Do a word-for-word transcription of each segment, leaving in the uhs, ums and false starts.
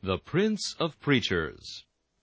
The Prince of Preachers.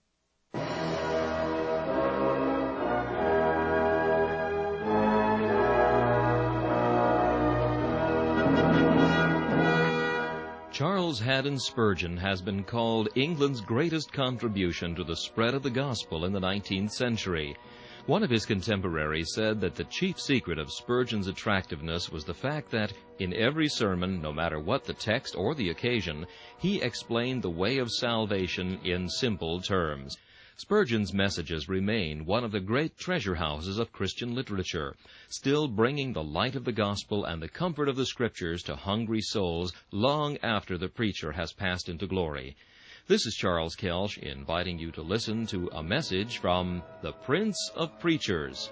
Charles Haddon Spurgeon has been called England's greatest contribution to the spread of the gospel in the nineteenth century. One of his contemporaries said that the chief secret of Spurgeon's attractiveness was the fact that, in every sermon, no matter what the text or the occasion, he explained the way of salvation in simple terms. Spurgeon's messages remain one of the great treasure houses of Christian literature, still bringing the light of the gospel and the comfort of the Scriptures to hungry souls long after the preacher has passed into glory. This is Charles Kelsch inviting you to listen to a message from the Prince of Preachers.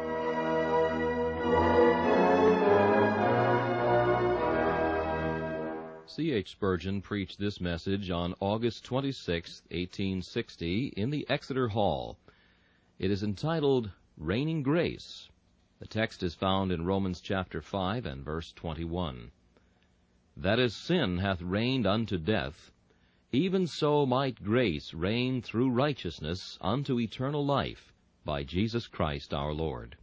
C H Spurgeon preached this message on August twenty-sixth, eighteen sixty, in the Exeter Hall. It is entitled, Reigning Grace. The text is found in Romans chapter five and verse twenty-one. That as sin hath reigned unto death, even so might grace reign through righteousness unto eternal life by Jesus Christ our Lord.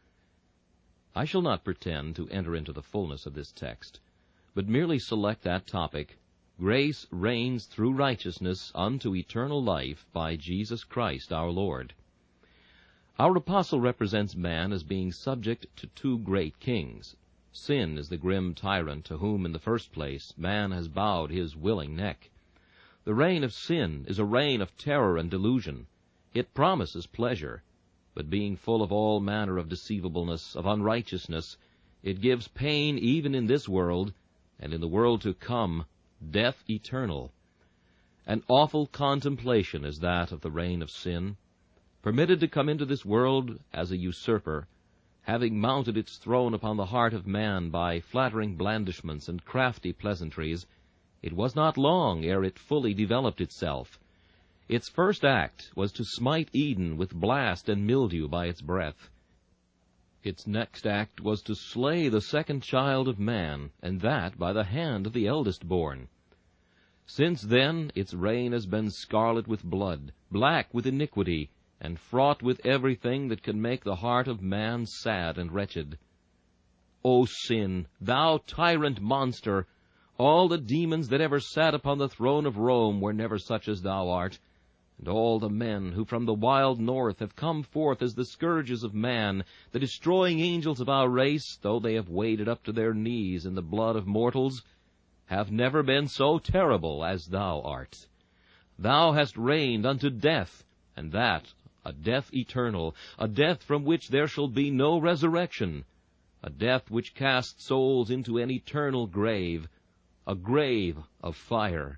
I shall not pretend to enter into the fullness of this text, but merely select that topic, Grace reigns through righteousness unto eternal life by Jesus Christ our Lord. Our apostle represents man as being subject to two great kings. Sin is the grim tyrant to whom, in the first place, man has bowed his willing neck. The reign of sin is a reign of terror and delusion. It promises pleasure, but being full of all manner of deceivableness, of unrighteousness, it gives pain even in this world, and in the world to come, death eternal. An awful contemplation is that of the reign of sin. Permitted to come into this world as a usurper, having mounted its throne upon the heart of man by flattering blandishments and crafty pleasantries, it was not long ere it fully developed itself. Its first act was to smite Eden with blast and mildew by its breath. Its next act was to slay the second child of man, and that by the hand of the eldest born. Since then its reign has been scarlet with blood, black with iniquity, and fraught with everything that can make the heart of man sad and wretched. O sin, thou tyrant monster! All the demons that ever sat upon the throne of Rome were never such as thou art, and all the men who from the wild north have come forth as the scourges of man, the destroying angels of our race, though they have waded up to their knees in the blood of mortals, have never been so terrible as thou art. Thou hast reigned unto death, and that a death eternal, a death from which there shall be no resurrection, a death which casts souls into an eternal grave, a grave of fire.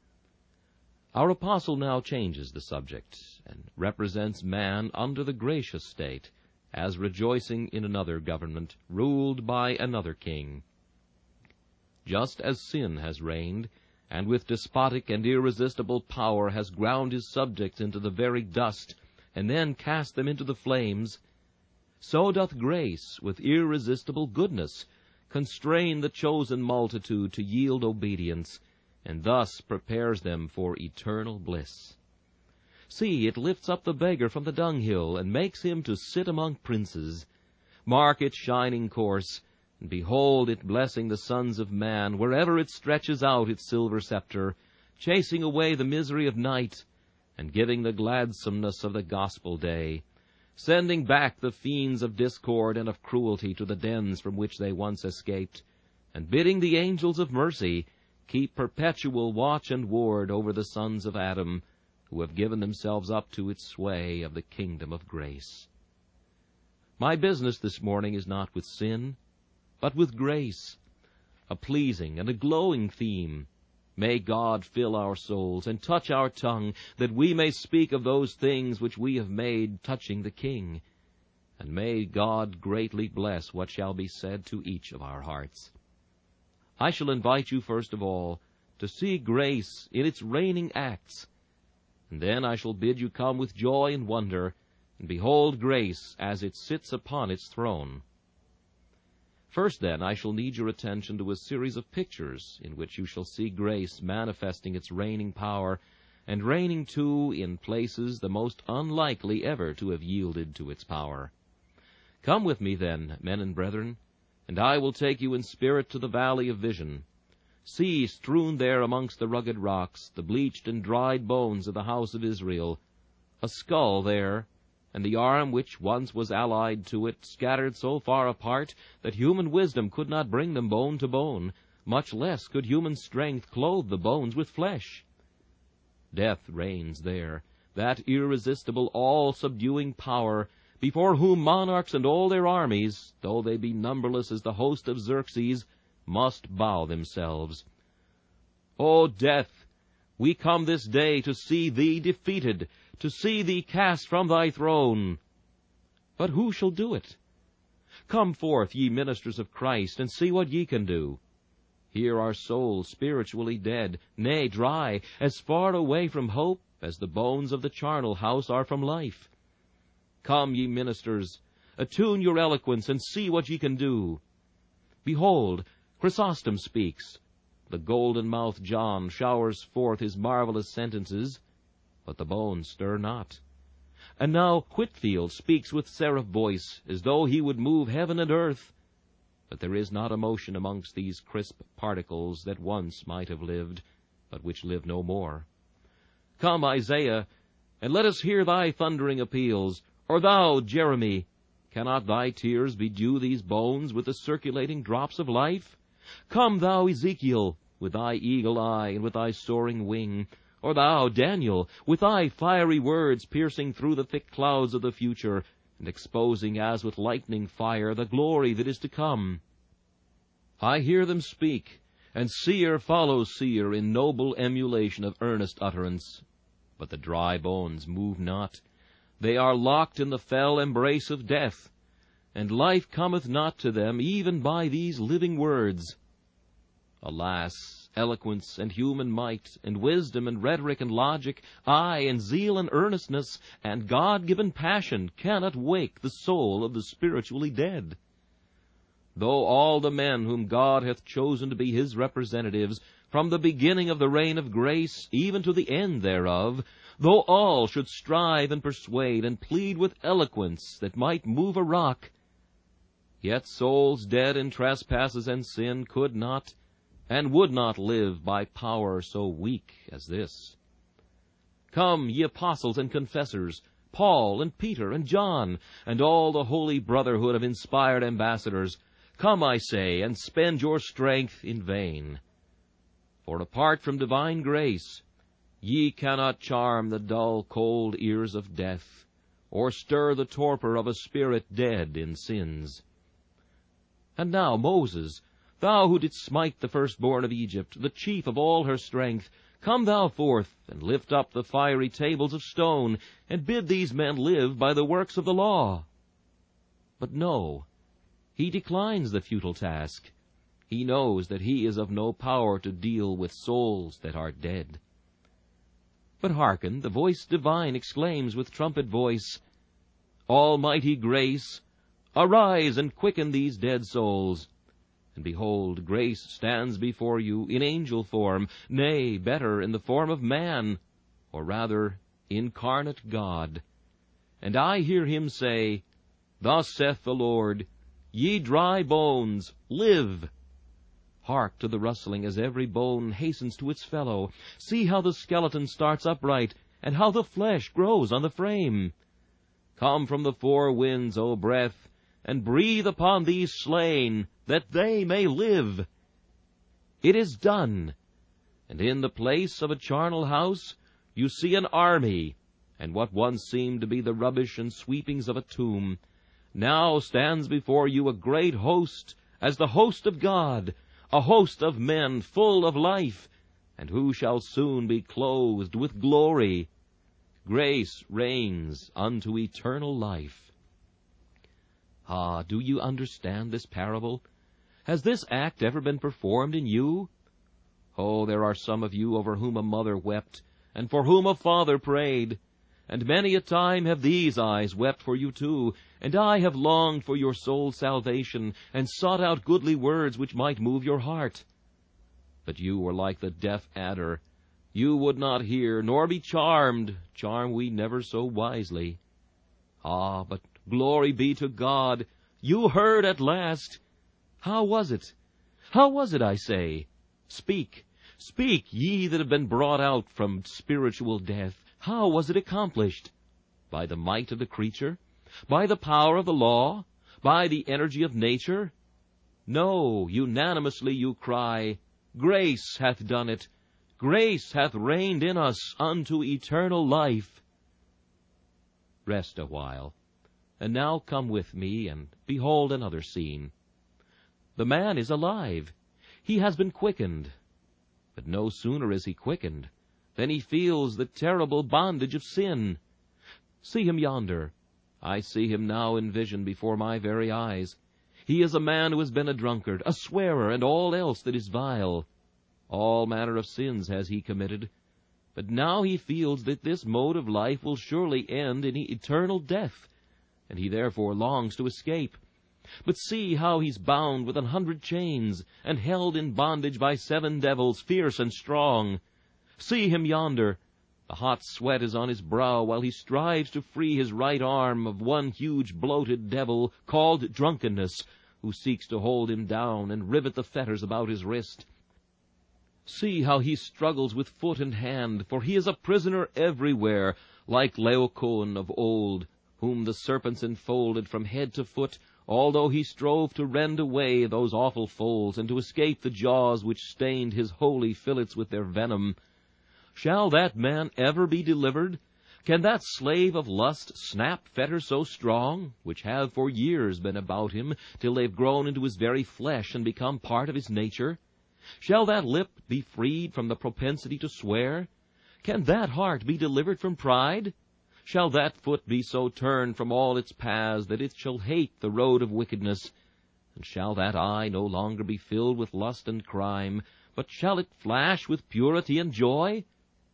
Our apostle now changes the subject, and represents man under the gracious state, as rejoicing in another government, ruled by another king. Just as sin has reigned, and with despotic and irresistible power has ground his subjects into the very dust, and then cast them into the flames, so doth grace, with irresistible goodness, constrain the chosen multitude to yield obedience, and thus prepares them for eternal bliss. See, it lifts up the beggar from the dunghill, and makes him to sit among princes. Mark its shining course, and behold it blessing the sons of man, wherever it stretches out its silver scepter, chasing away the misery of night, and giving the gladsomeness of the gospel day, sending back the fiends of discord and of cruelty to the dens from which they once escaped, and bidding the angels of mercy keep perpetual watch and ward over the sons of Adam, who have given themselves up to its sway of the kingdom of grace. My business this morning is not with sin, but with grace, a pleasing and a glowing theme. May God fill our souls and touch our tongue, that we may speak of those things which we have made touching the King. And may God greatly bless what shall be said to each of our hearts. I shall invite you first of all to see grace in its reigning acts, and then I shall bid you come with joy and wonder, and behold grace as it sits upon its throne. First, then, I shall need your attention to a series of pictures in which you shall see grace manifesting its reigning power, and reigning, too, in places the most unlikely ever to have yielded to its power. Come with me, then, men and brethren, and I will take you in spirit to the valley of vision. See, strewn there amongst the rugged rocks, the bleached and dried bones of the house of Israel, a skull there, and the arm which once was allied to it, scattered so far apart that human wisdom could not bring them bone to bone, much less could human strength clothe the bones with flesh. Death reigns there, that irresistible, all-subduing power, before whom monarchs and all their armies, though they be numberless as the host of Xerxes, must bow themselves. O death, we come this day to see thee defeated, to see thee cast from thy throne. But who shall do it? Come forth, ye ministers of Christ, and see what ye can do. Here are souls spiritually dead, nay, dry, as far away from hope as the bones of the charnel house are from life. Come, ye ministers, attune your eloquence, and see what ye can do. Behold, Chrysostom speaks. The golden-mouthed John showers forth his marvelous sentences, but the bones stir not. And now Whitfield speaks with seraph voice, as though he would move heaven and earth, but there is not a motion amongst these crisp particles that once might have lived, but which live no more. Come, Isaiah, and let us hear thy thundering appeals. Or thou, Jeremy, cannot thy tears bedew these bones with the circulating drops of life? Come, thou, Ezekiel, with thy eagle eye and with thy soaring wing. Or thou, Daniel, with thy fiery words piercing through the thick clouds of the future, and exposing as with lightning fire the glory that is to come. I hear them speak, and seer follows seer in noble emulation of earnest utterance. But the dry bones move not. They are locked in the fell embrace of death, and life cometh not to them even by these living words. Alas, eloquence and human might, and wisdom and rhetoric and logic, aye, and zeal and earnestness, and God-given passion cannot wake the soul of the spiritually dead. Though all the men whom God hath chosen to be his representatives, from the beginning of the reign of grace even to the end thereof, though all should strive and persuade and plead with eloquence that might move a rock, yet souls dead in trespasses and sin could not and would not live by power so weak as this. Come, ye apostles and confessors, Paul and Peter and John, and all the holy brotherhood of inspired ambassadors, come, I say, and spend your strength in vain. For apart from divine grace, ye cannot charm the dull, cold ears of death, or stir the torpor of a spirit dead in sins. And now, Moses, thou who didst smite the firstborn of Egypt, the chief of all her strength, come thou forth, and lift up the fiery tables of stone, and bid these men live by the works of the law. But no, he declines the futile task. He knows that he is of no power to deal with souls that are dead. But hearken, the voice divine exclaims with trumpet voice, Almighty grace, arise and quicken these dead souls. And behold, grace stands before you in angel form, nay, better, in the form of man, or rather, incarnate God. And I hear him say, Thus saith the Lord, Ye dry bones, live! Hark to the rustling as every bone hastens to its fellow. See how the skeleton starts upright, and how the flesh grows on the frame. Come from the four winds, O breath, and breathe upon these slain, that they may live. It is done, and in the place of a charnel house you see an army, and what once seemed to be the rubbish and sweepings of a tomb, now stands before you a great host, as the host of God, a host of men full of life, and who shall soon be clothed with glory. Grace reigns unto eternal life. Ah, do you understand this parable? Has this act ever been performed in you? Oh, there are some of you over whom a mother wept, and for whom a father prayed. And many a time have these eyes wept for you too, and I have longed for your soul's salvation, and sought out goodly words which might move your heart. But you were like the deaf adder. You would not hear, nor be charmed, charm we never so wisely. Ah, but glory be to God, you heard at last. How was it? How was it, I say? Speak, speak, ye that have been brought out from spiritual death. How was it accomplished? By the might of the creature? By the power of the law? By the energy of nature? No, unanimously you cry, Grace hath done it. Grace hath reigned in us unto eternal life. Rest a while, and now come with me, and behold another scene. The man is alive. He has been quickened. But no sooner is he quickened than he feels the terrible bondage of sin. See him yonder. I see him now in vision before my very eyes. He is a man who has been a drunkard, a swearer, and all else that is vile. All manner of sins has he committed. But now he feels that this mode of life will surely end in eternal death, and he therefore longs to escape. But see how he's bound with an hundred chains, and held in bondage by seven devils, fierce and strong. See him yonder. The hot sweat is on his brow, while he strives to free his right arm of one huge bloated devil, called drunkenness, who seeks to hold him down and rivet the fetters about his wrist. See how he struggles with foot and hand, for he is a prisoner everywhere, like Laocoon of old, whom the serpents enfolded from head to foot, although he strove to rend away those awful folds, and to escape the jaws which stained his holy fillets with their venom. Shall that man ever be delivered? Can that slave of lust snap fetters so strong, which have for years been about him, till they've grown into his very flesh and become part of his nature? Shall that lip be freed from the propensity to swear? Can that heart be delivered from pride? Shall that foot be so turned from all its paths that it shall hate the road of wickedness? And shall that eye no longer be filled with lust and crime, but shall it flash with purity and joy?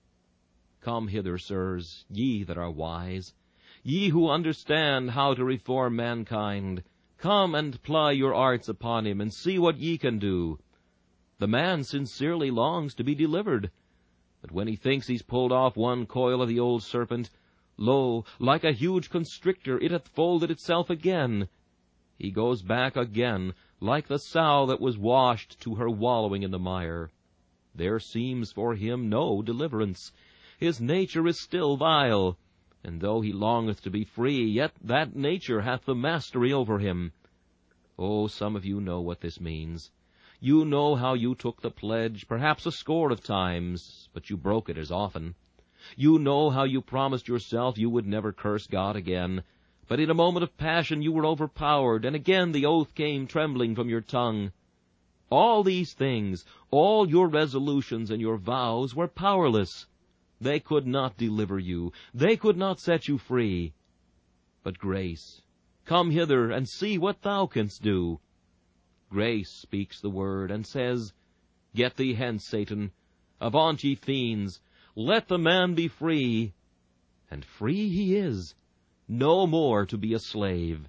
Come hither, sirs, ye that are wise, ye who understand how to reform mankind. Come and ply your arts upon him, and see what ye can do. The man sincerely longs to be delivered, but when he thinks he's pulled off one coil of the old serpent, lo, like a huge constrictor, it hath folded itself again. He goes back again, like the sow that was washed, to her wallowing in the mire. There seems for him no deliverance. His nature is still vile, and though he longeth to be free, yet that nature hath the mastery over him. Oh, some of you know what this means. You know how you took the pledge, perhaps a score of times, but you broke it as often. You know how you promised yourself you would never curse God again, but in a moment of passion you were overpowered, and again the oath came trembling from your tongue. All these things, all your resolutions and your vows, were powerless. They could not deliver you. They could not set you free. But grace, come hither and see what thou canst do. Grace speaks the word, and says, Get thee hence, Satan. Avaunt, ye fiends. Let the man be free. And free he is, no more to be a slave.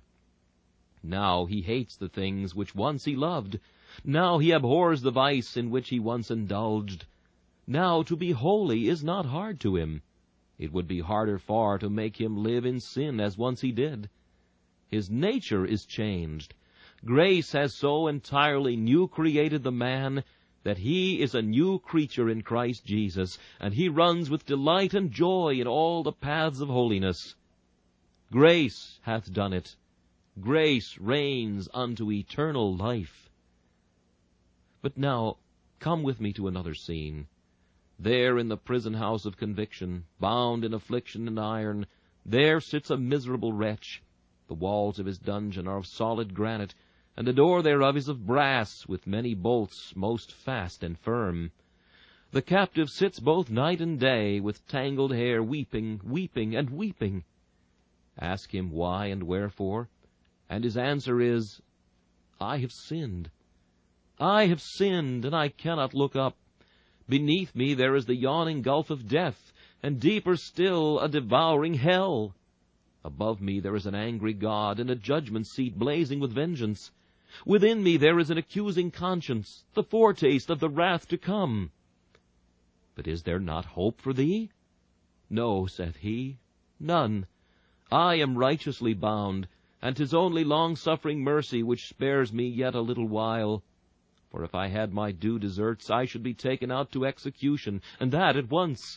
Now he hates the things which once he loved. Now he abhors the vice in which he once indulged. Now to be holy is not hard to him. It would be harder far to make him live in sin as once he did. His nature is changed. Grace has so entirely new created the man that he is a new creature in Christ Jesus, and he runs with delight and joy in all the paths of holiness. Grace hath done it. Grace reigns unto eternal life. But now come with me to another scene. There in the prison house of conviction, bound in affliction and iron, there sits a miserable wretch. The walls of his dungeon are of solid granite, and the door thereof is of brass, with many bolts most fast and firm. The captive sits both night and day, with tangled hair, weeping, weeping, and weeping. Ask him why and wherefore, and his answer is, I have sinned. I have sinned, and I cannot look up. Beneath me there is the yawning gulf of death, and deeper still a devouring hell. Above me there is an angry God, and a judgment seat blazing with vengeance. Within me there is an accusing conscience, the foretaste of the wrath to come. But is there not hope for thee? No, saith he, none. I am righteously bound, and 'tis only long-suffering mercy which spares me yet a little while. For if I had my due deserts, I should be taken out to execution, and that at once.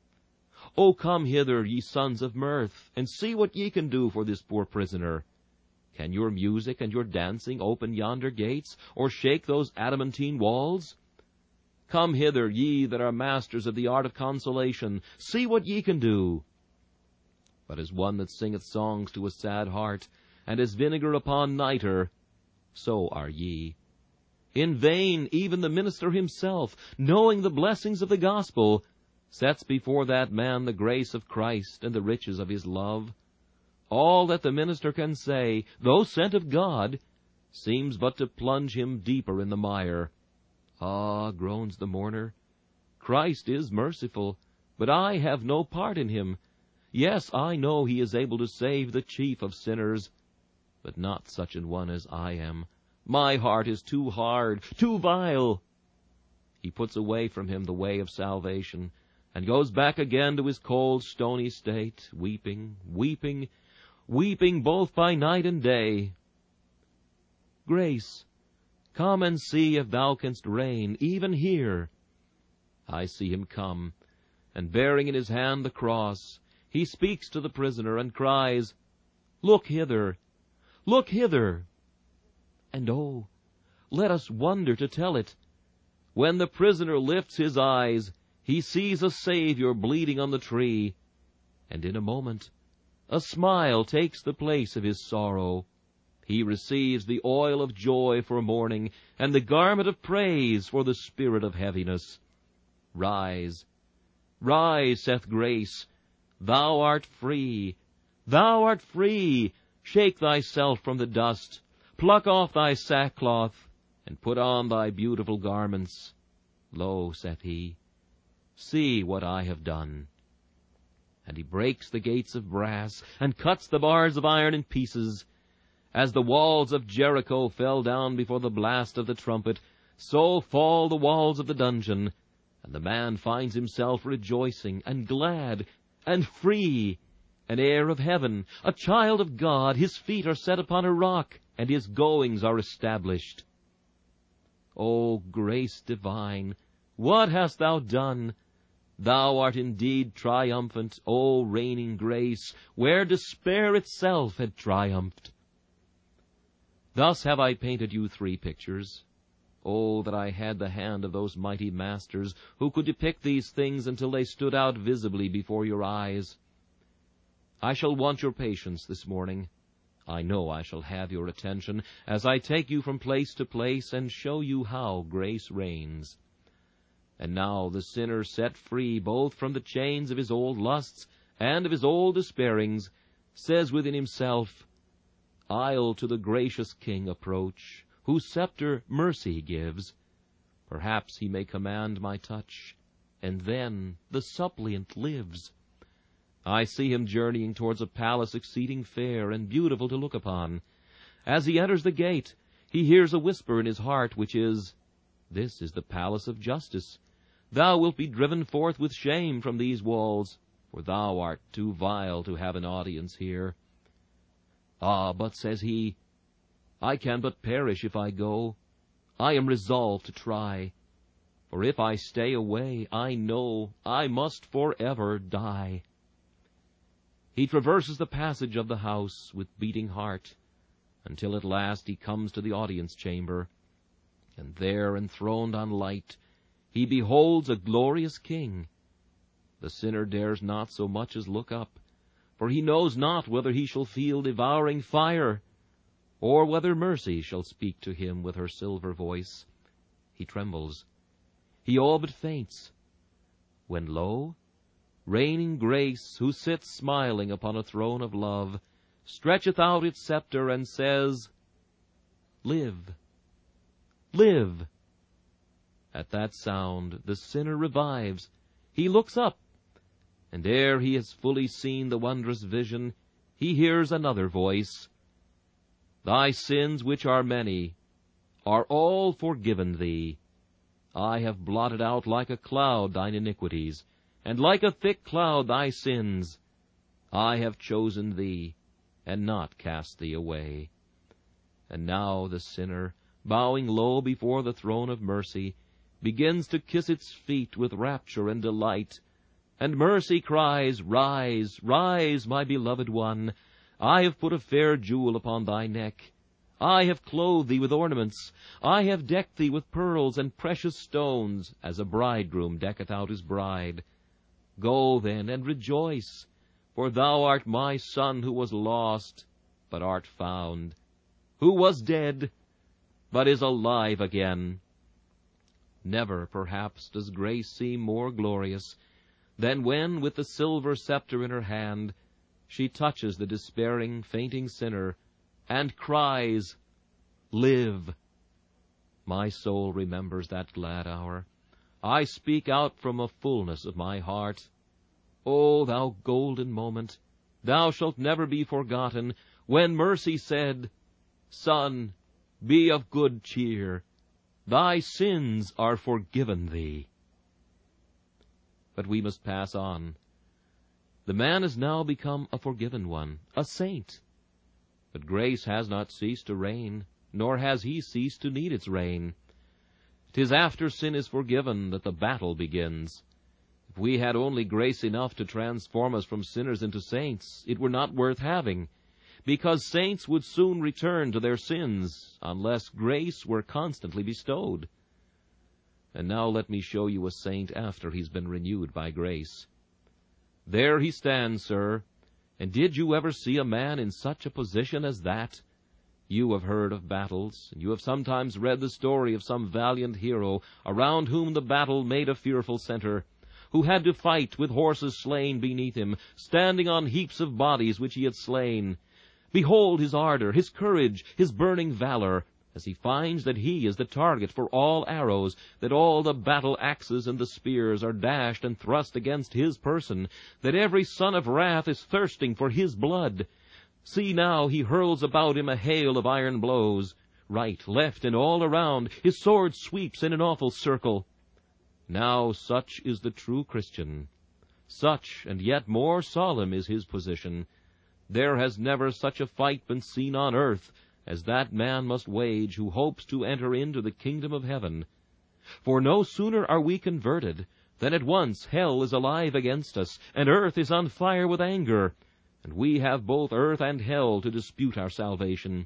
O come hither, ye sons of mirth, and see what ye can do for this poor prisoner. Can your music and your dancing open yonder gates, or shake those adamantine walls? Come hither, ye that are masters of the art of consolation, see what ye can do. But as one that singeth songs to a sad heart, and as vinegar upon nitre, so are ye. In vain even the minister himself, knowing the blessings of the gospel, sets before that man the grace of Christ and the riches of his love. All that the minister can say, though sent of God, seems but to plunge him deeper in the mire. Ah, groans the mourner, Christ is merciful, but I have no part in him. Yes, I know he is able to save the chief of sinners, but not such an one as I am. My heart is too hard, too vile. He puts away from him the way of salvation, and goes back again to his cold, stony state, weeping, weeping, weeping both by night and day. Grace, come and see if thou canst reign, even here. I see him come, and bearing in his hand the cross, he speaks to the prisoner and cries, Look hither, look hither. And oh, let us wonder to tell it. When the prisoner lifts his eyes, he sees a Savior bleeding on the tree, and in a moment a smile takes the place of his sorrow. He receives the oil of joy for mourning, and the garment of praise for the spirit of heaviness. Rise, rise, saith grace, thou art free, thou art free. Shake thyself from the dust, pluck off thy sackcloth, and put on thy beautiful garments. Lo, saith he, see what I have done. And he breaks the gates of brass, and cuts the bars of iron in pieces. As the walls of Jericho fell down before the blast of the trumpet, so fall the walls of the dungeon, and the man finds himself rejoicing, and glad, and free, an heir of heaven, a child of God. His feet are set upon a rock, and his goings are established. O grace divine, what hast thou done? Thou art indeed triumphant, O reigning grace, where despair itself had triumphed. Thus have I painted you three pictures. Oh, that I had the hand of those mighty masters who could depict these things until they stood out visibly before your eyes. I shall want your patience this morning. I know I shall have your attention as I take you from place to place and show you how grace reigns. And now the sinner, set free both from the chains of his old lusts and of his old despairings, says within himself, I'll to the gracious King approach, whose scepter mercy gives. Perhaps he may command my touch, and then the suppliant lives. I see him journeying towards a palace exceeding fair and beautiful to look upon. As he enters the gate, he hears a whisper in his heart, which is, This is the palace of justice. Thou wilt be driven forth with shame from these walls, for thou art too vile to have an audience here. Ah, but, says he, I can but perish if I go. I am resolved to try, for if I stay away, I know I must forever die. He traverses the passage of the house with beating heart, until at last he comes to the audience chamber, and there, enthroned on light, he beholds a glorious king. The sinner dares not so much as look up, for he knows not whether he shall feel devouring fire, or whether mercy shall speak to him with her silver voice. He trembles. He all but faints. When lo, reigning grace, who sits smiling upon a throne of love, stretcheth out its scepter and says, Live, live. At that sound the sinner revives. He looks up, And ere he has fully seen the wondrous vision, he hears another voice. Thy sins, which are many, are all forgiven thee. I have blotted out like a cloud thine iniquities, and like a thick cloud thy sins. I have chosen thee, and not cast thee away. And now the sinner, bowing low before the throne of mercy, begins to kiss its feet with rapture and delight. And mercy cries, Rise, rise, my beloved one. I have put a fair jewel upon thy neck. I have clothed thee with ornaments. I have decked thee with pearls and precious stones, as a bridegroom decketh out his bride. Go then and rejoice, for thou art my son, who was lost, but art found, who was dead, but is alive again. Never, perhaps, does grace seem more glorious than when, with the silver scepter in her hand, she touches the despairing, fainting sinner, and cries, Live! My soul remembers that glad hour. I speak out from a fullness of my heart. O thou golden moment, thou shalt never be forgotten, when mercy said, Son, be of good cheer. Thy sins are forgiven thee. But we must pass on. The man has now become a forgiven one, a saint. But grace has not ceased to reign, nor has he ceased to need its reign. 'Tis after sin is forgiven that the battle begins. If we had only grace enough to transform us from sinners into saints, it were not worth having, because saints would soon return to their sins, unless grace were constantly bestowed. And now let me show you a saint after he's been renewed by grace. There he stands, sir, and did you ever see a man in such a position as that? You have heard of battles, and you have sometimes read the story of some valiant hero, around whom the battle made a fearful center, who had to fight with horses slain beneath him, standing on heaps of bodies which he had slain. Behold his ardor, his courage, his burning valor, as he finds that he is the target for all arrows, that all the battle axes and the spears are dashed and thrust against his person, that every son of wrath is thirsting for his blood. See now, he hurls about him a hail of iron blows. Right, left, and all around, his sword sweeps in an awful circle. Now such is the true Christian. Such, and yet more solemn, is his position. There has never such a fight been seen on earth as that man must wage who hopes to enter into the kingdom of heaven. For no sooner are we converted than at once hell is alive against us, and earth is on fire with anger, and we have both earth and hell to dispute our salvation.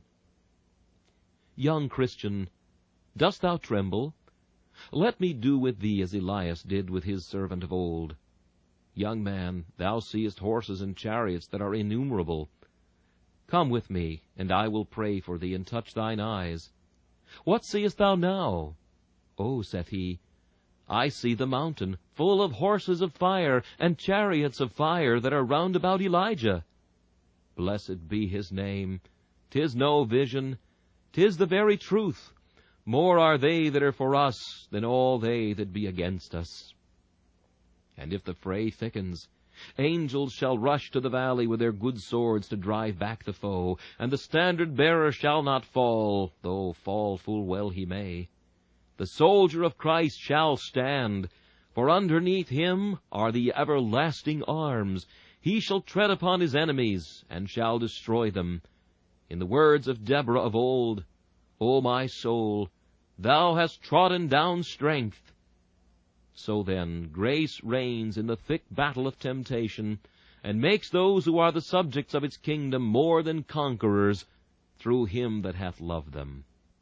Young Christian, dost thou tremble? Let me do with thee as Elias did with his servant of old. Young man, thou seest horses and chariots that are innumerable. Come with me, and I will pray for thee, and touch thine eyes. What seest thou now? Oh, saith he, I see the mountain, full of horses of fire, and chariots of fire that are round about Elijah. Blessed be his name. 'Tis no vision, 'tis the very truth. More are they that are for us than all they that be against us. And if the fray thickens, angels shall rush to the valley with their good swords to drive back the foe, and the standard-bearer shall not fall, though fall full well he may. The soldier of Christ shall stand, for underneath him are the everlasting arms. He shall tread upon his enemies, and shall destroy them. In the words of Deborah of old, O my soul, thou hast trodden down strength. So then, grace reigns in the thick battle of temptation, and makes those who are the subjects of its kingdom more than conquerors, through him that hath loved them.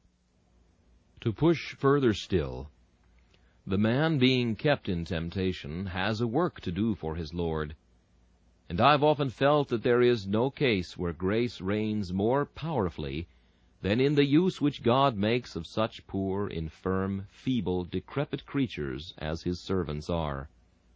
To push further still, the man being kept in temptation has a work to do for his Lord. And I've often felt that there is no case where grace reigns more powerfully than in the use which God makes of such poor, infirm, feeble, decrepit creatures as his servants are.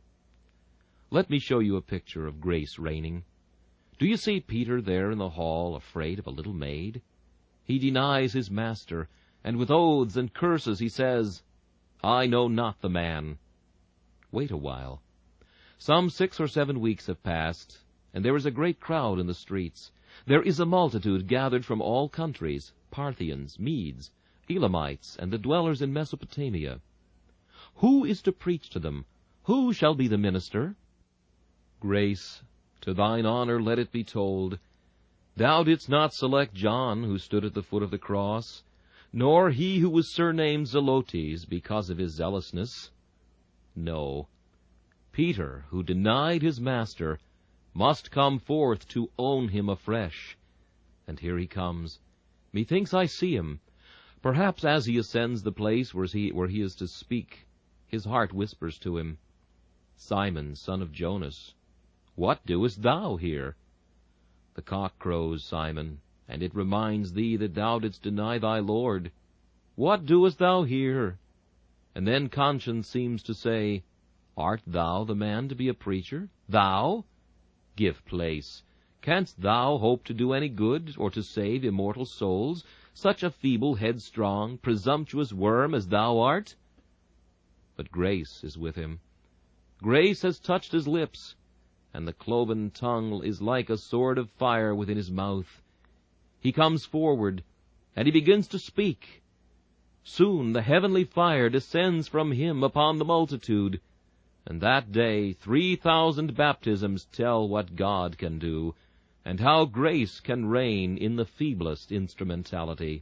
Let me show you a picture of grace reigning. Do you see Peter there in the hall, afraid of a little maid? He denies his master, and with oaths and curses he says, I know not the man. Wait a while. Some six or seven weeks have passed, and there is a great crowd in the streets. There is a multitude gathered from all countries, Parthians, Medes, Elamites, and the dwellers in Mesopotamia. Who is to preach to them? Who shall be the minister? Grace, to thine honor let it be told, thou didst not select John, who stood at the foot of the cross, nor he who was surnamed Zelotes because of his zealousness. No, Peter, who denied his master, must come forth to own him afresh. And here he comes. Methinks I see him. Perhaps as he ascends the place where he, where he is to speak, his heart whispers to him, Simon, son of Jonas, what doest thou here? The cock crows, Simon, and it reminds thee that thou didst deny thy Lord. What doest thou here? And then conscience seems to say, Art thou the man to be a preacher? Thou? Give place. Canst thou hope to do any good, or to save immortal souls, such a feeble, headstrong, presumptuous worm as thou art? But grace is with him. Grace has touched his lips, and the cloven tongue is like a sword of fire within his mouth. He comes forward, and he begins to speak. Soon the heavenly fire descends from him upon the multitude, and that day three thousand baptisms tell what God can do, and how grace can reign in the feeblest instrumentality.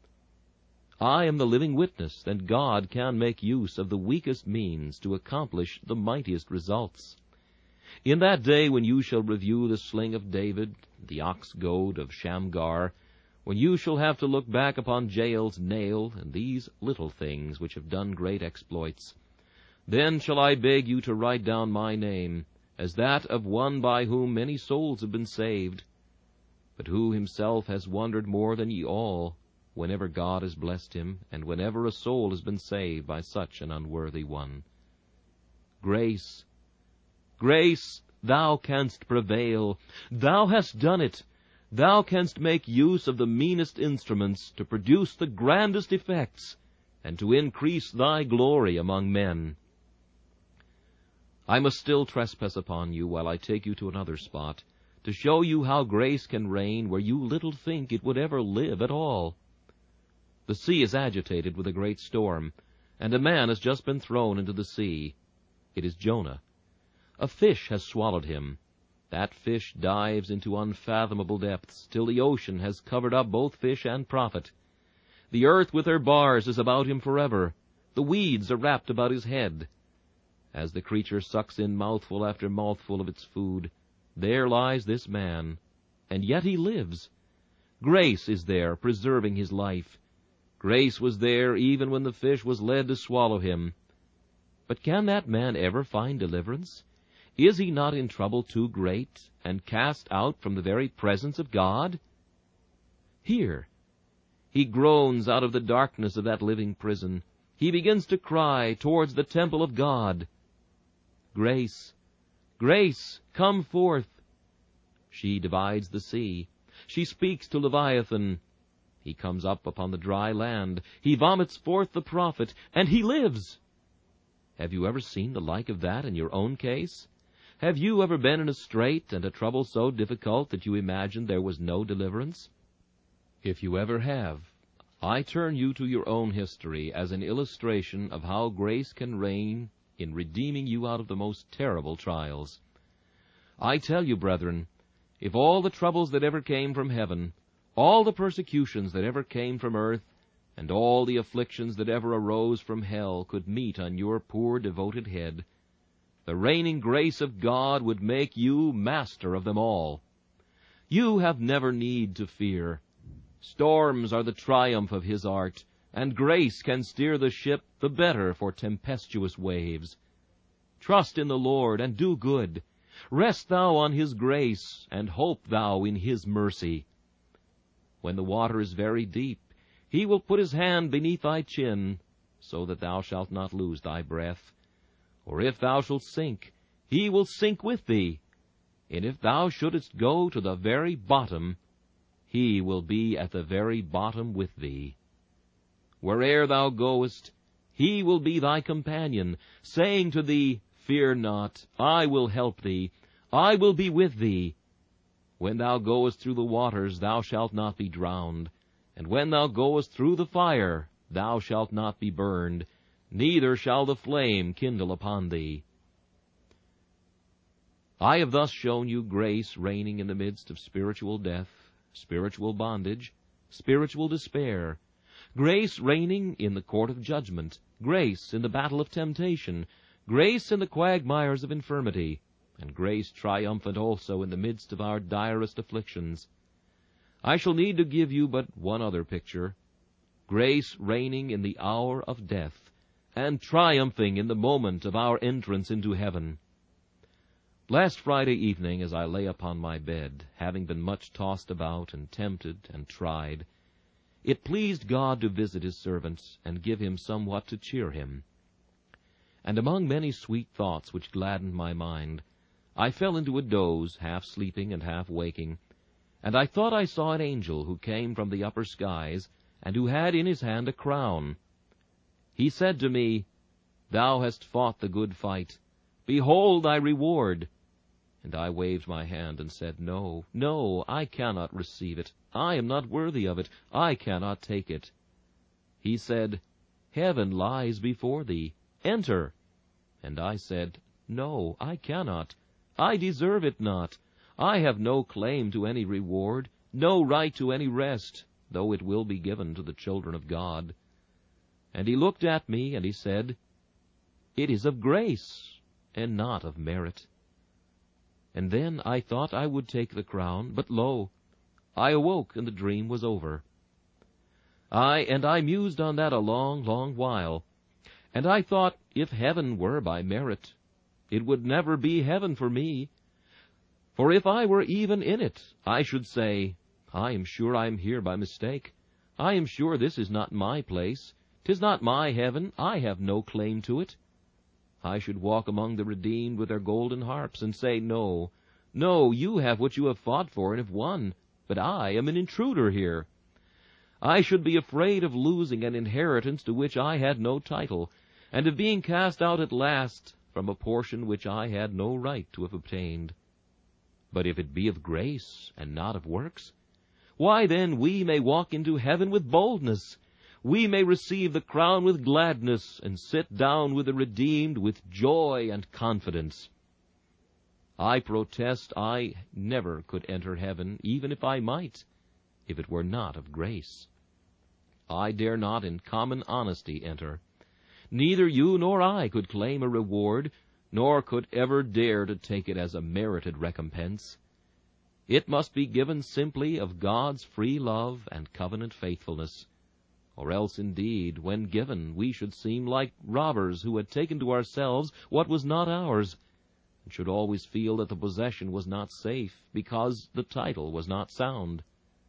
I am the living witness that God can make use of the weakest means to accomplish the mightiest results. In that day when you shall review the sling of David, the ox-goad of Shamgar, when you shall have to look back upon Jael's nail and these little things which have done great exploits, then shall I beg you to write down my name as that of one by whom many souls have been saved, but who himself has wondered more than ye all, whenever God has blessed him, and whenever a soul has been saved by such an unworthy one. Grace, grace, thou canst prevail. Thou hast done it. Thou canst make use of the meanest instruments to produce the grandest effects, and to increase thy glory among men. I must still trespass upon you while I take you to another spot, to show you how grace can reign where you little think it would ever live at all. The sea is agitated with a great storm, and a man has just been thrown into the sea. It is Jonah. A fish has swallowed him. That fish dives into unfathomable depths, till the ocean has covered up both fish and prophet. The earth with her bars is about him forever. The weeds are wrapped about his head. As the creature sucks in mouthful after mouthful of its food, there lies this man, and yet he lives. Grace is there, preserving his life. Grace was there even when the fish was led to swallow him. But can that man ever find deliverance? Is he not in trouble too great, and cast out from the very presence of God? Here, he groans out of the darkness of that living prison. He begins to cry towards the temple of God. Grace, grace, come forth. She divides the sea. She speaks to Leviathan. He comes up upon the dry land. He vomits forth the prophet, and he lives. Have you ever seen the like of that in your own case? Have you ever been in a strait and a trouble so difficult that you imagined there was no deliverance? If you ever have, I turn you to your own history as an illustration of how grace can reign in redeeming you out of the most terrible trials. I tell you, brethren, if all the troubles that ever came from heaven, all the persecutions that ever came from earth, and all the afflictions that ever arose from hell could meet on your poor devoted head, the reigning grace of God would make you master of them all. You have never need to fear. Storms are the triumph of his art, and grace can steer the ship the better for tempestuous waves. Trust in the Lord, and do good. Rest thou on his grace, and hope thou in his mercy. When the water is very deep, he will put his hand beneath thy chin, so that thou shalt not lose thy breath. Or if thou shalt sink, he will sink with thee. And if thou shouldest go to the very bottom, he will be at the very bottom with thee. Where'er thou goest, he will be thy companion, saying to thee, fear not, I will help thee, I will be with thee. When thou goest through the waters, thou shalt not be drowned, and when thou goest through the fire, thou shalt not be burned, neither shall the flame kindle upon thee. I have thus shown you grace reigning in the midst of spiritual death, spiritual bondage, spiritual despair, grace reigning in the court of judgment, grace in the battle of temptation, grace in the quagmires of infirmity, and grace triumphant also in the midst of our direst afflictions. I shall need to give you but one other picture, grace reigning in the hour of death, and triumphing in the moment of our entrance into heaven. Last Friday evening, as I lay upon my bed, having been much tossed about and tempted and tried, it pleased God to visit his servant and give him somewhat to cheer him. And among many sweet thoughts which gladdened my mind, I fell into a doze, half sleeping and half waking, and I thought I saw an angel who came from the upper skies, and who had in his hand a crown. He said to me, Thou hast fought the good fight. Behold thy reward. And I waved my hand and said, No, no, I cannot receive it. I am not worthy of it. I cannot take it. He said, Heaven lies before thee. Enter. And I said, No, I cannot. I deserve it not. I have no claim to any reward, no right to any rest, though it will be given to the children of God. And he looked at me, and he said, It is of grace, and not of merit. And then I thought I would take the crown, but lo, I awoke, and the dream was over. Aye, and I mused on that a long, long while, and I thought, if heaven were by merit, it would never be heaven for me. For if I were even in it, I should say, I am sure I am here by mistake. I am sure this is not my place. 'Tis not my heaven. I have no claim to it. I should walk among the redeemed with their golden harps, and say, No, no, you have what you have fought for and have won, but I am an intruder here. I should be afraid of losing an inheritance to which I had no title, and of being cast out at last from a portion which I had no right to have obtained. But if it be of grace, and not of works, why then we may walk into heaven with boldness. We may receive the crown with gladness, and sit down with the redeemed with joy and confidence. I protest I never could enter heaven, even if I might, if it were not of grace. I dare not in common honesty enter. Neither you nor I could claim a reward, nor could ever dare to take it as a merited recompense. It must be given simply of God's free love and covenant faithfulness. Or else, indeed, when given, we should seem like robbers who had taken to ourselves what was not ours, and should always feel that the possession was not safe, because the title was not sound.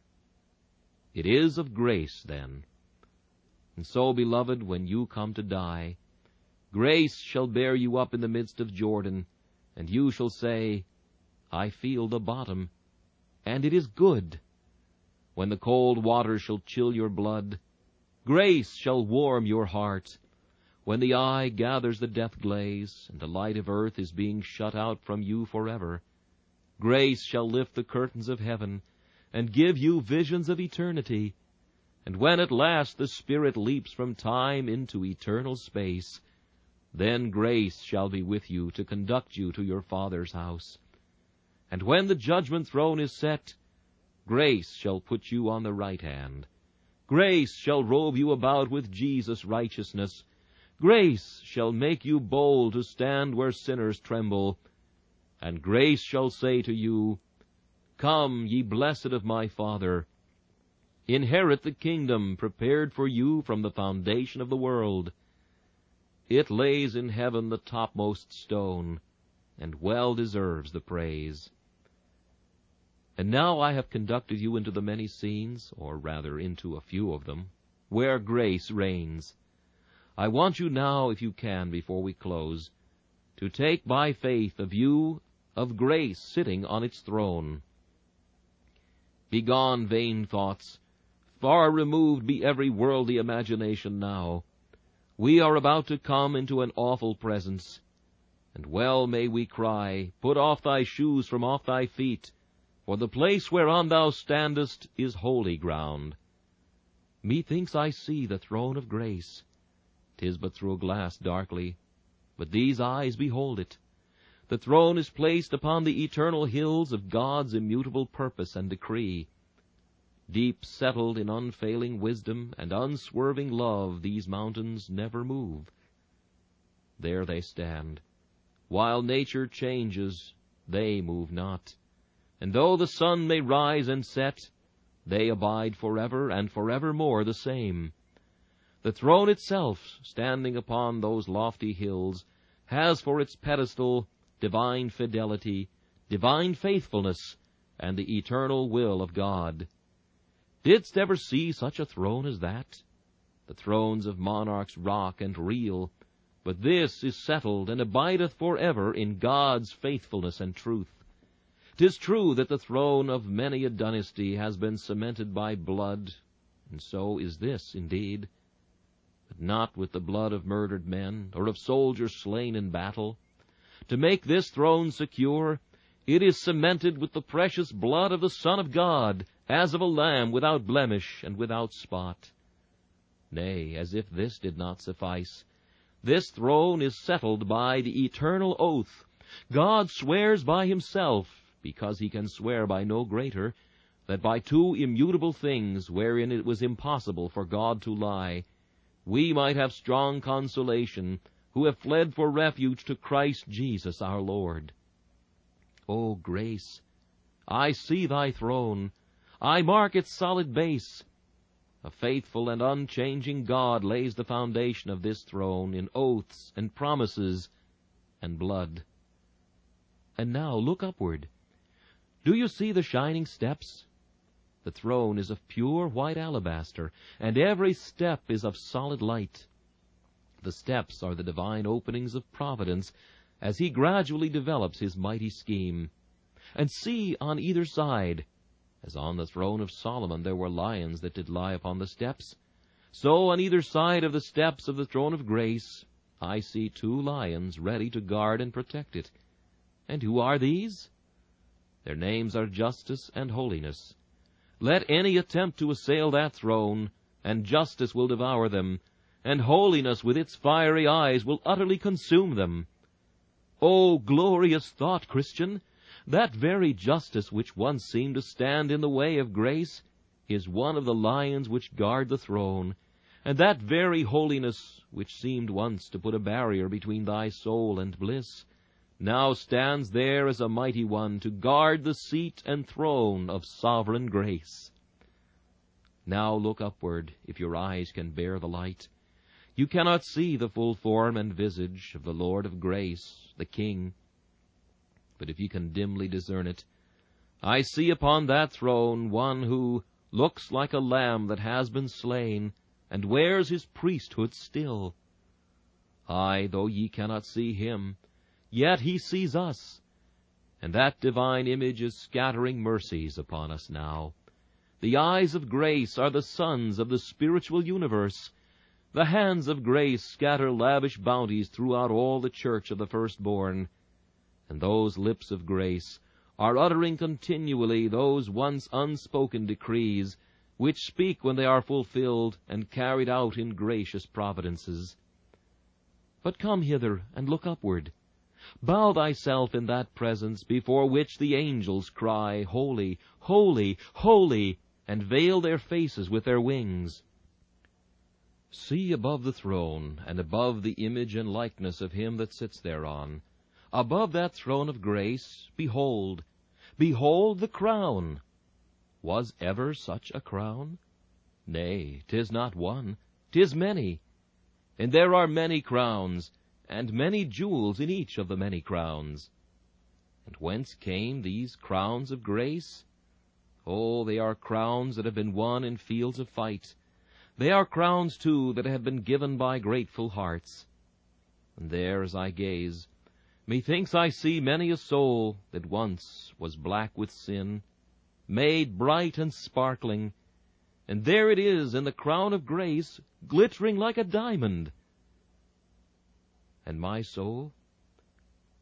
It is of grace, then. And so, beloved, when you come to die, grace shall bear you up in the midst of Jordan, and you shall say, I feel the bottom, and it is good. When the cold water shall chill your blood, grace shall warm your heart. When the eye gathers the death glaze, and the light of earth is being shut out from you forever, grace shall lift the curtains of heaven, and give you visions of eternity. And when at last the Spirit leaps from time into eternal space, then grace shall be with you to conduct you to your Father's house. And when the judgment throne is set, grace shall put you on the right hand. Grace shall robe you about with Jesus' righteousness. Grace shall make you bold to stand where sinners tremble. And grace shall say to you, Come, ye blessed of my Father, inherit the kingdom prepared for you from the foundation of the world. It lays in heaven the topmost stone, and well deserves the praise. And now I have conducted you into the many scenes, or rather into a few of them, where grace reigns. I want you now, if you can, before we close, to take by faith a view of grace sitting on its throne. Begone, vain thoughts. Far removed be every worldly imagination now. We are about to come into an awful presence. And well may we cry, Put off thy shoes from off thy feet, for the place whereon thou standest is holy ground. Methinks I see the throne of grace. 'Tis but through a glass darkly, but these eyes behold it. The throne is placed upon the eternal hills of God's immutable purpose and decree. Deep settled in unfailing wisdom and unswerving love, these mountains never move. There they stand. While nature changes, they move not. And though the sun may rise and set, they abide forever and forevermore the same. The throne itself, standing upon those lofty hills, has for its pedestal divine fidelity, divine faithfulness, and the eternal will of God. Didst ever see such a throne as that? The thrones of monarchs rock and reel, but this is settled and abideth forever in God's faithfulness and truth. 'Tis true that the throne of many a dynasty has been cemented by blood, and so is this indeed, but not with the blood of murdered men or of soldiers slain in battle. To make this throne secure, it is cemented with the precious blood of the Son of God, as of a lamb without blemish and without spot. Nay, as if this did not suffice, this throne is settled by the eternal oath. God swears by himself, because he can swear by no greater, that by two immutable things wherein it was impossible for God to lie, we might have strong consolation, who have fled for refuge to Christ Jesus our Lord. O grace, I see thy throne, I mark its solid base. A faithful and unchanging God lays the foundation of this throne in oaths and promises and blood. And now look upward. Do you see the shining steps? The throne is of pure white alabaster, and every step is of solid light. The steps are the divine openings of Providence as he gradually develops his mighty scheme. And see on either side, as on the throne of Solomon there were lions that did lie upon the steps, so on either side of the steps of the throne of grace I see two lions ready to guard and protect it. And who are these? Their names are Justice and Holiness. Let any attempt to assail that throne, and justice will devour them, and holiness with its fiery eyes will utterly consume them. O glorious thought, Christian! That very justice which once seemed to stand in the way of grace is one of the lions which guard the throne, and that very holiness which seemed once to put a barrier between thy soul and bliss now stands there as a mighty one to guard the seat and throne of sovereign grace. Now look upward, if your eyes can bear the light. You cannot see the full form and visage of the Lord of grace, the King. But if you can dimly discern it, I see upon that throne one who looks like a lamb that has been slain, and wears his priesthood still. Aye, though ye cannot see him, yet he sees us, and that divine image is scattering mercies upon us now. The eyes of grace are the suns of the spiritual universe. The hands of grace scatter lavish bounties throughout all the church of the firstborn, and those lips of grace are uttering continually those once unspoken decrees, which speak when they are fulfilled and carried out in gracious providences. But come hither and look upward. Bow thyself in that presence before which the angels cry, Holy, holy, holy, and veil their faces with their wings. See above the throne, and above the image and likeness of him that sits thereon, above that throne of grace, behold, behold the crown. Was ever such a crown? Nay, 'tis not one, 'tis many. And there are many crowns, and many jewels in each of the many crowns. And whence came these crowns of grace? Oh, they are crowns that have been won in fields of fight. They are crowns, too, that have been given by grateful hearts. And there, as I gaze, methinks I see many a soul that once was black with sin, made bright and sparkling, and there it is in the crown of grace, glittering like a diamond. And my soul,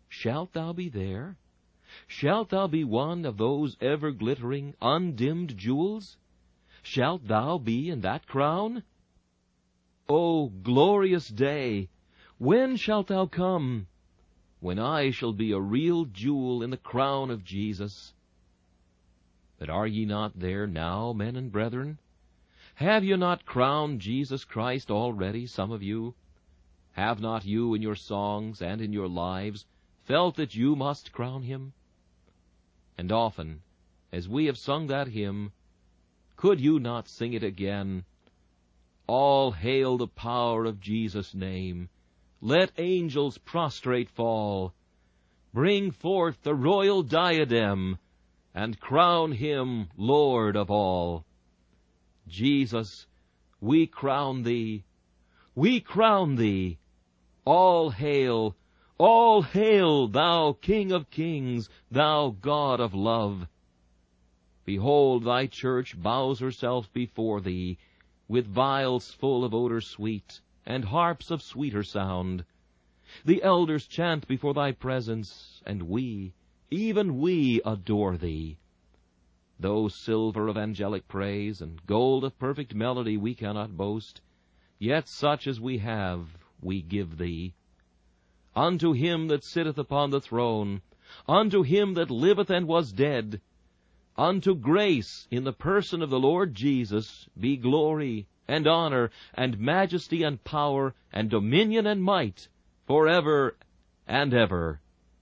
shalt thou be there? Shalt thou be one of those ever-glittering, undimmed jewels? Shalt thou be in that crown? O glorious day! When shalt thou come? When I shall be a real jewel in the crown of Jesus. But are ye not there now, men and brethren? Have ye not crowned Jesus Christ already, some of you? Have not you in your songs and in your lives felt that you must crown him? And often, as we have sung that hymn, could you not sing it again? All hail the power of Jesus' name. Let angels prostrate fall. Bring forth the royal diadem, and crown him Lord of all. Jesus, we crown thee, we crown thee. All hail, all hail, thou King of kings, thou God of love. Behold, thy church bows herself before thee, with vials full of odor sweet, and harps of sweeter sound. The elders chant before thy presence, and we, even we, adore thee. Though silver of angelic praise and gold of perfect melody we cannot boast, yet such as we have we give thee. Unto him that sitteth upon the throne, unto him that liveth and was dead, unto grace in the person of the Lord Jesus be glory and honor and majesty and power and dominion and might forever and ever.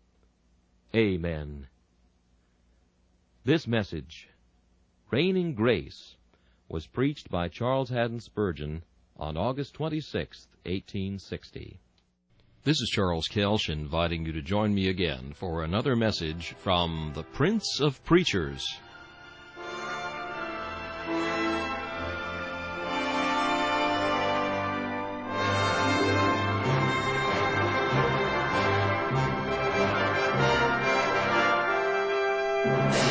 Amen. This message, Reigning Grace, was preached by Charles Haddon Spurgeon on August twenty-sixth, eighteen sixty. This is Charles Kelsch inviting you to join me again for another message from the Prince of Preachers. Yeah.